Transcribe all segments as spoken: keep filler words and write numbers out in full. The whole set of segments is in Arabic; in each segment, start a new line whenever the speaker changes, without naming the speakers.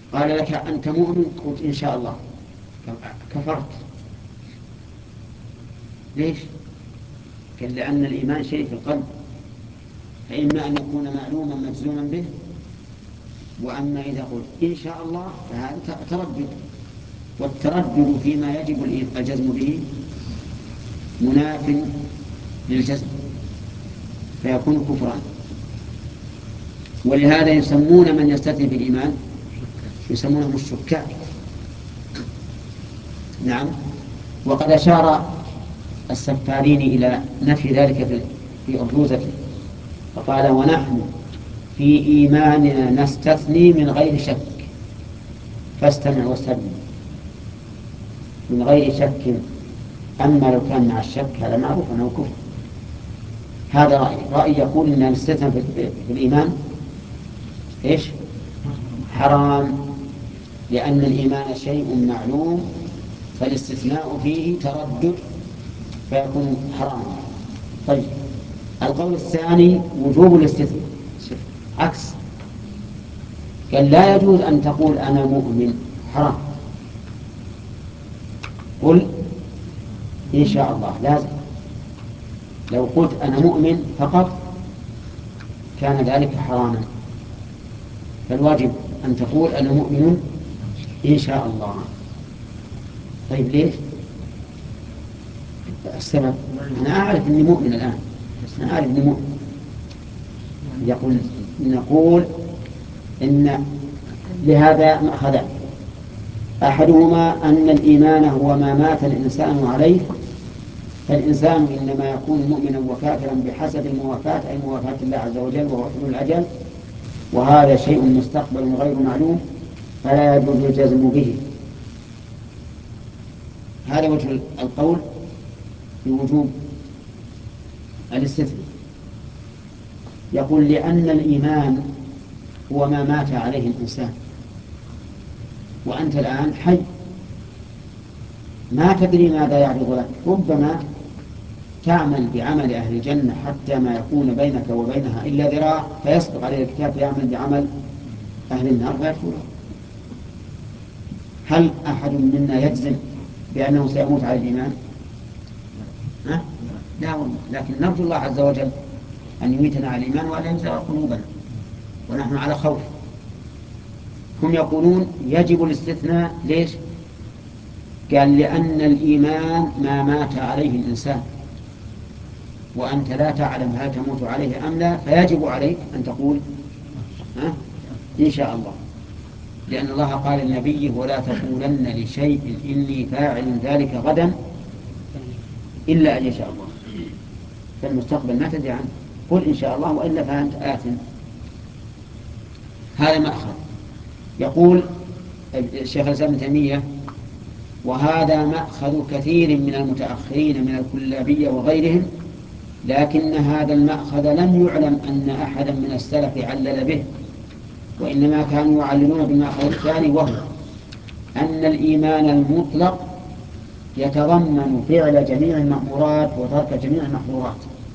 قال لك أنت مؤمن، قلت إن شاء الله، كفرت. ليش؟ قال لأن الإيمان شيء في القلب، فإما أن يكون معلوما مجزوما به، وأما إذا قلت إن شاء الله فهذا تردد، والتردد فيما يجب الجزم به مناف للجزم فيكون كفرا. ولهذا يسمون من يستثني بالإيمان يسمونهم الشكاك. نعم. وقد أشار السفارين إلى نفي ذلك في أرجوزته فقال ونحن في إيماننا نستثني من غير شك فاستمع واستدل. من غير شك، أما لو كان مع الشك هذا معروف أنه كفر. هذا رأي رأي يقول أن الاستثناء في الإيمان إيش؟ حرام، لأن الإيمان شيء معلوم فالاستثناء فيه تردد فيكون حراما. طيب القول الثاني وجوب الاستثناء عكس، قال لا يجوز أن تقول أنا مؤمن، حرام. قل إن شاء الله لازم. لو قلت أنا مؤمن فقط كان ذلك حراما، فالواجب أن تقول أنا مؤمن إن شاء الله. طيب ليش؟ السبب أنا أعرف أني مؤمن الآن، أنا أعرف أني مؤمن. يقول نقول إن لهذا مأخذان، أحدهما أن الإيمان هو ما مات الإنسان عليه، فالإنسان إنما يكون مؤمنا وكافرا بحسب الموافاة، أي موافاة الله عز وجل وهو حلول الأجل، وهذا شيء مستقبل غير معلوم فلا يجوز الجزم به. هذا وجه القول في وجوب الاستثناء. يقول لأن الإيمان هو ما مات عليه الإنسان، وأنت الآن حي ما تدري ماذا يعرض لك، ربما تعمل بعمل أهل الجنة حتى ما يكون بينك وبينها إلا ذراع فيسبق عليه الكتاب يعمل بعمل أهل النار فيدخلها. هل أحد منا يجزم بأنه سيموت على الإيمان؟ ها؟ لا والله، لكن نرجو الله عز وجل أن يميتنا على الإيمان وأن ينزع قلوبنا ونحن على خوف. هم يقولون يجب الاستثناء. ليش؟ قال لأن الإيمان ما مات عليه الإنسان، وأنت لا تعلم هل تموت عليه أم لا، فيجب عليك أن تقول ها؟ إن شاء الله، لأن الله قال لنبيه ولا تقولن لشيء إني فاعل ذلك غدا إلا أن يشاء الله. فالمستقبل ما تدري عنه، قل إن شاء الله وإلا فأنت آثم. هذا مأخذ. يقول الشيخ الإسلام ابن تيمية وهذا مأخذ كثير من المتأخرين من الكلابية وغيرهم، لكن هذا المأخذ لم يعلم أن أحدا من السلف علل به، وإنما كانوا يعللون بالمأخذ الثاني، وهو أن الإيمان المطلق يتضمن فعل جميع المأمورات وترك جميع المحظورات.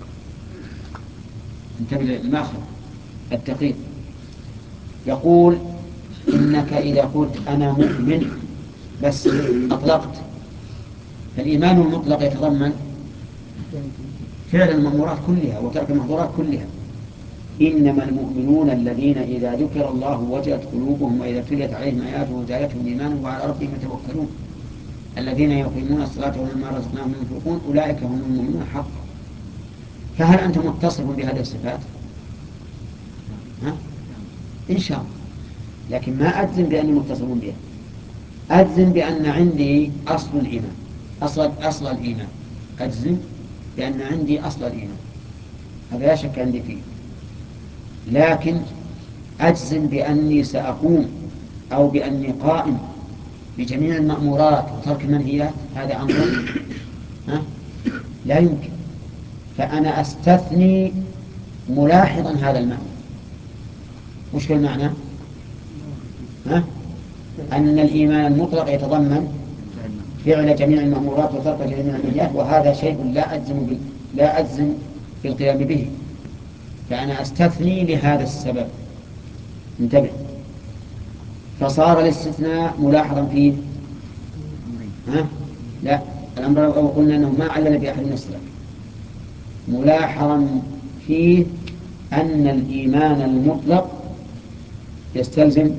انتبه للمأخذ الدقيق. يقول إنك إذا قلت أنا مؤمن بس أطلقت، فالإيمان المطلق يتضمن فعل المأمورات كلها وترك المحظورات كلها. إنما المؤمنون الذين إذا ذكر الله وجلت قلوبهم وإذا تليت عليهم آياته زادتهم إيمانا وعلى ربهم يتوكلون الذين يقيمون الصلاة ومما رزقناهم ينفقون أولئك هم المؤمنون حقا. فهل أنت متصف بهذه الصفات؟ ها؟ إن شاء الله، لكن ما أجزم بأني متصف بها. أجزم بأن عندي أصل الإيمان، أصل, أصل الإيمان أجزم بأن عندي أصل الإيمان، هذا لا شك عندي فيه. لكن أجزم بأني سأقوم أو بأني قائم بجميع المأمورات وترك المنهيات، هذا أمر ها؟ لا يمكن. فأنا أستثني ملاحظا هذا المعنى. وش المعنى؟ ها؟ أن الإيمان المطلق يتضمن فعل جميع المأمورات وترك جميع المنهيات، وهذا شيء لا أجزم به، لا أجزم بالقيام به، فأنا أستثني لهذا السبب. انتبه. فصار الاستثناء ملاحظا فيه. ها؟ لا، الأمر لو قلنا أنه ما علل بأحد السلف، ملاحظا فيه أن الإيمان المطلق يستلزم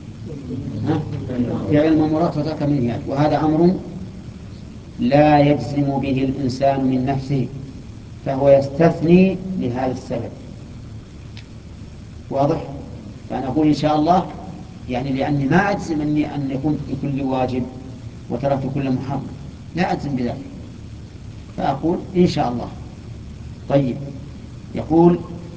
فعل المأمورات وترك المنهيات، وهذا أمر لا يجزم به الإنسان من نفسه، فهو يستثني لهذا السبب. واضح؟ فأنا أقول إن شاء الله يعني لأني ما أجزم أني أن يكون بكل واجب وتركت كل محرم، لا أجزم بذلك، فأقول إن شاء الله. طيب، يقول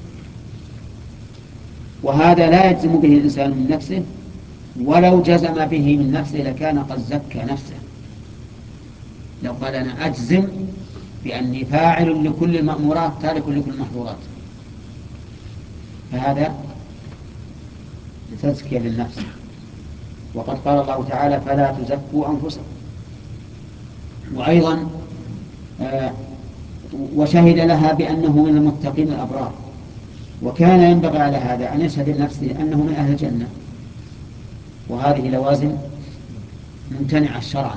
وهذا لا يجزم به الإنسان من نفسه، ولو جزم به من نفسه لكان قد زكى نفسه. لو قال أنا أجزم بأني فاعل لكل المأمورات تارك لكل المحظورات، فهذا تزكية للنفس. وقد قال الله تعالى فلا تزكوا أنفسكم. وأيضا آه وشهد لها بأنه من المتقين الأبرار، وكان ينبغي على هذا أن يشهد لنفسه أنه من أهل الجنة، وهذه لوازم ممتنعة شرعا.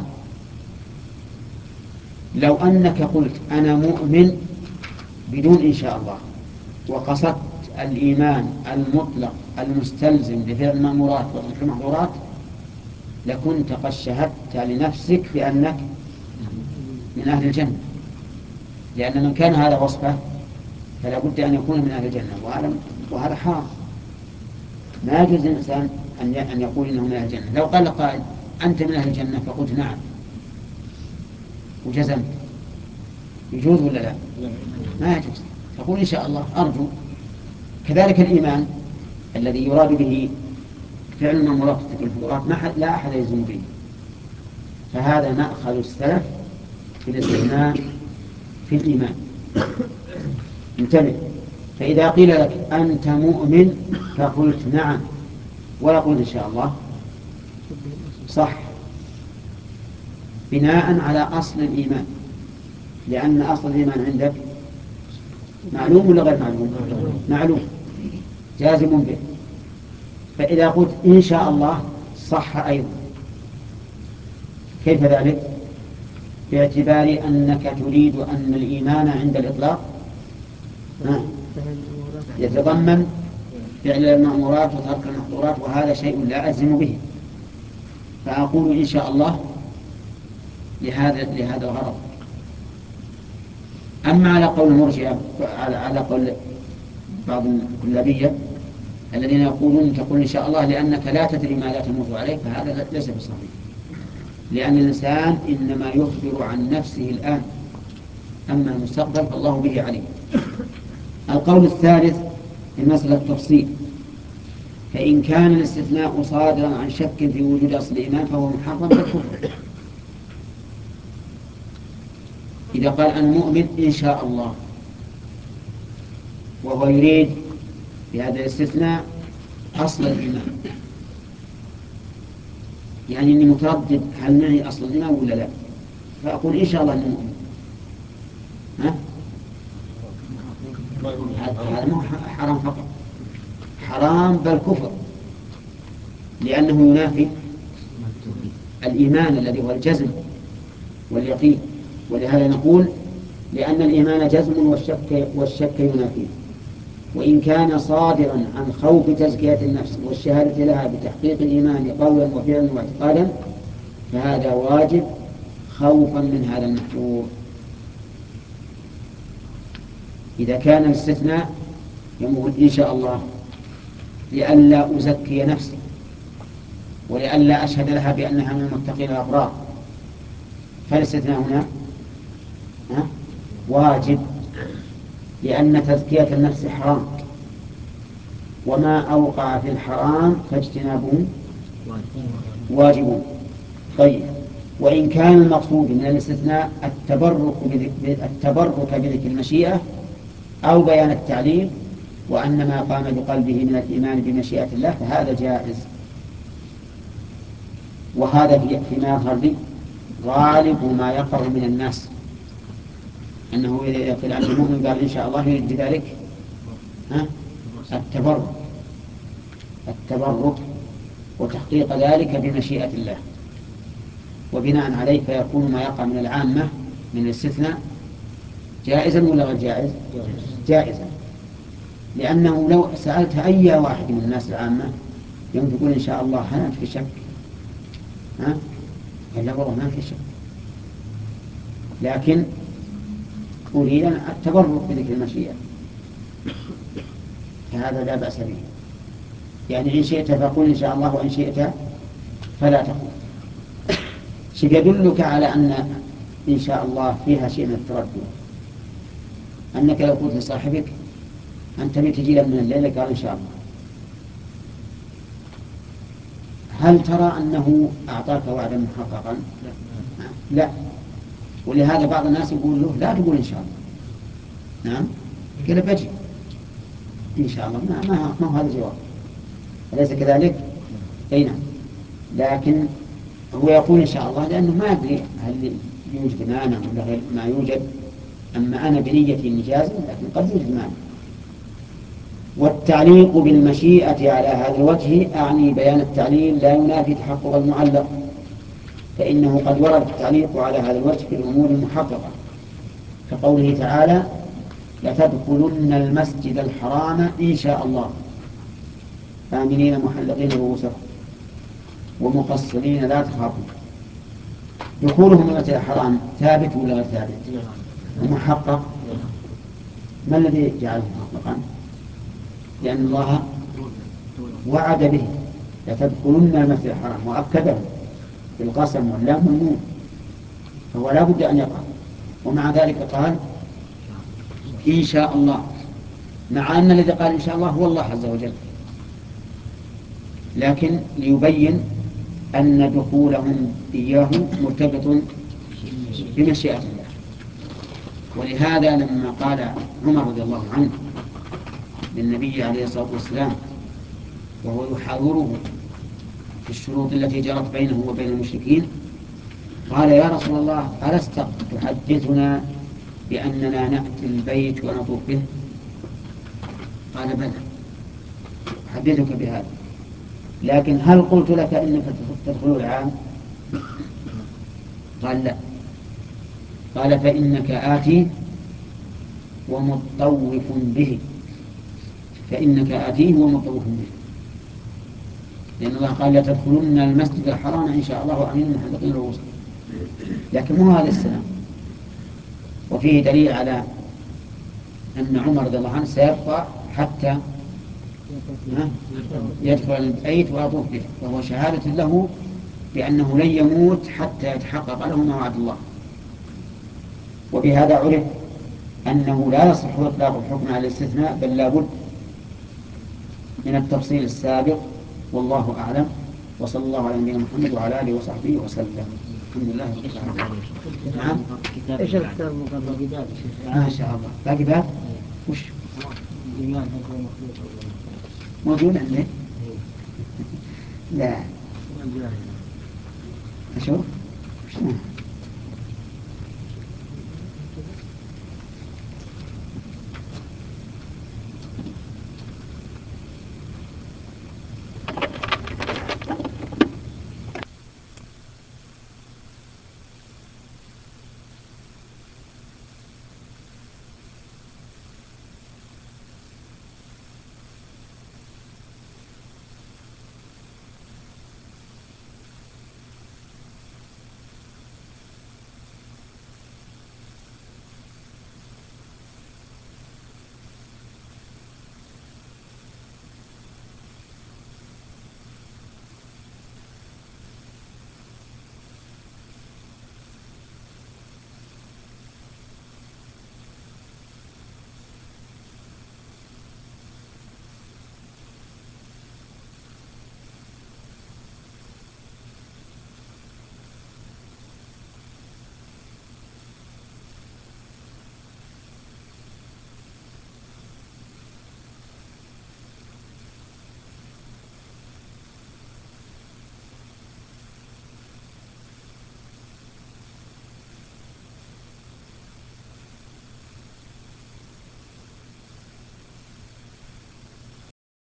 لو أنك قلت أنا مؤمن بدون إن شاء الله، وقصدت الإيمان المطلق المستلزم لفعل المأمورات وترك المحظورات، لكنت قد شهدت لنفسك بأنك من أهل الجنة، لأن من كان هذا وصفه فلا بد أن يكون من أهل الجنة، وهذا وهذا حرام. ما يجوز للإنسان أن يقول إنه من أهل الجنة. لو قال قائل أنت من أهل الجنة فقلت نعم وجزمت، يجوز ولا لا؟ ما يجوز، تقول إن شاء الله أرجو. كذلك الإيمان الذي يراد به فعل المأمورات وترك المحظورات لا أحد يلزم به، فهذا مأخذ السلف في الاستثناء في الإيمان. انتبه، فإذا قيل لك أنت مؤمن فقلت نعم ولا قلت إن شاء الله، صح، بناء على أصل الإيمان، لأن أصل الإيمان عندك معلوم ولا غير معلوم؟ معلوم، جازم به. فإذا قلت إن شاء الله صح أيضا. كيف ذلك؟ باعتبار أنك تريد أن الإيمان عند الإطلاق يتضمن فعل المأمورات وترك المحظورات، وهذا شيء لا أجزم به، فأقول إن شاء الله لهذا لهذا الغرض. أما على قول المرجئة، على قول بعض الكلابية الذين يقولون تقول إن شاء الله لأنك لا تدري ما لا تموت عليه، فهذا ليس بصحيح، لأن الإنسان إنما يخبر عن نفسه الآن، أما المستقبل فالله به عليم. القول الثالث في مسألة التفصيل، فإن كان الاستثناء صادرا عن شك في وجود أصل الإيمان فهو محرم بالكفر. إذا قال أنا مؤمن إن شاء الله، وهو يريد بهذا الاستثناء أصل الإيمان، يعني أني متردد هل معي أصل الإيمان ولا لا، فأقول إن شاء الله أني مؤمن. ها؟ هذا مو حرام فقط، حرام بل كفر، لأنه ينافي الإيمان الذي هو الجزم واليقين. ولهذا نقول لأن الإيمان جزم والشك, والشك ينافيه. وإن كان صادرا عن خوف تزكية النفس والشهادة لها بتحقيق الإيمان قولا وفعلا واعتقادا فهذا واجب خوفا من هذا المحظور. إذا كان الاستثناء يقول إن شاء الله لئلا أزكي نفسي ولئلا أشهد لها بأنها من المتقين الأبرار، فالاستثناء هنا واجب، لأن تزكية النفس حرام، وما أوقع في الحرام فاجتنابه واجب. طيب، وإن كان المقصود من الاستثناء التبرك التبرك بذكر المشيئة أو بيان التعليل وأن ما قام بقلبه من الإيمان بمشيئة الله فهذا جائز. وهذا فيما يظهر لي غالب ما يقع من الناس، أنه إذا يقول عن المؤمن قال إن شاء الله يريد بذلك ها التبرك التبرك وتحقيق ذلك بمشيئة الله، وبناء عليه فيكون ما يقع من العامة من الاستثناء جائزا ولا غير جائز؟ جائزا، لأنه لو سألت أي واحد من الناس العامة يوم تقول إن شاء الله هل أنت في شك؟ ها؟ قال لا والله ما في شك، لكن أريد التبرك بذكر المشيئة، فهذا لا بأس به. يعني إن شئت فقل إن شاء الله، وإن شئت فلا تقول. شيء يدلك على أن إن شاء الله فيها شيء من التردد، أنك لو قلت لصاحبك أنت بتجي من الليل، قال إن شاء الله، هل ترى أنه أعطاك وعدا محققا؟ لا. لا. ولهذا بعض الناس يقول له لا تقول إن شاء الله. نعم، قال بجي إن شاء الله، ما ما ما هو هذا الجواب، أليس كذلك؟ أي نعم. لكن هو يقول إن شاء الله لأنه ما أدري هل يوجد مانع ولا غير ما يوجد. أما أنا بنيتي إنجاز، لكن قد يوجد مانع. والتعليق بالمشيئة على هذا الوجه أعني بيان التعليل لا ينافي تحقق المعلق، فإنه قد ورد التعليق على هذا الوجه في الأمور المحققة، كقوله تعالى لتدخلن المسجد الحرام إن شاء الله آمنين محلقين رؤوسكم ومقصرين لا تخافون. دخولهم المسجد الحرام ثابت ولا غير ثابت؟ ومحقق. ما الذي جعله محققا؟ لأن الله وعد به لتدخلن المسجد الحرام وأكده بالقسم واللام والنون، فهو لا بد أن يقع. ومع ذلك قال إن شاء الله، مع أن الذي قال إن شاء الله هو الله عز وجل، لكن ليبين أن دخولهم إياه مرتبط بمشيئة الله. ولهذا لما قال عمر رضي الله عنه للنبي عليه الصلاة والسلام وهو يحاوره في الشروط التي جرت بينه وبين المشركين، قال يا رسول الله ألست تحدثنا بأننا نأتي البيت ونطوف به؟ قال بلى أحدثك بهذا، لكن هل قلت لك إنك تدخل العام؟ قال لا. قال فإنك آتي ومطوف به، فإنك آتيه ومطوف به، لأن الله قال لا تدخلن المسجد الحرام إن شاء الله وأمين محلقين رؤوسكم، لكن مو هذا السلام. وفيه دليل على أن عمر رضي الله عنه سيبقى حتى يدخل البيت ويطوف به، وهو شهادة له بأنه لن يموت حتى يتحقق له ما وعد الله. وبهذا عرف أنه لا يصح إطلاق الحكم على الاستثناء، بل لا بد من التفصيل السابق، والله أعلم. وصلى الله على نبينا محمد وعلى آله وصحبه وسلم. الحمد لله رب العالمين. نعم.
ايش الكتاب المقرر؟
ما شاء الله. باقي باب؟ وش؟ موجود عندي؟ لا. أشوف.